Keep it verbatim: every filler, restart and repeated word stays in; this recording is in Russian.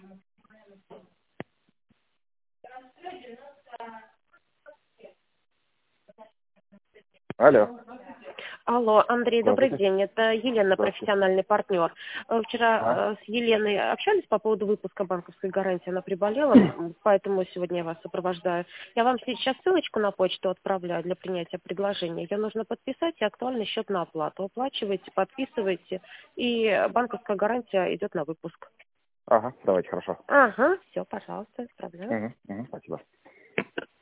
Алло. Алло, Андрей, добрый Здравствуйте. день. Это Елена, Здравствуйте. профессиональный партнер. Э, А? Вчера э, с Еленой общались по поводу выпуска банковской гарантии. Она приболела, м, поэтому сегодня я вас сопровождаю. Я вам сейчас ссылочку на почту отправляю для принятия предложения. Ее нужно подписать и актуальный счет на оплату. Оплачиваете, подписываете, и банковская гарантия идет на выпуск. Ага, давайте, хорошо. Ага, все, пожалуйста, отправляю. Угу, угу, спасибо.